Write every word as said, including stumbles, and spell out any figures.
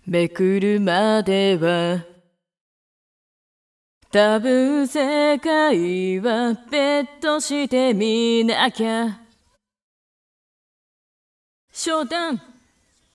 めくるまでは多分世界はベットしてみなきゃ。初段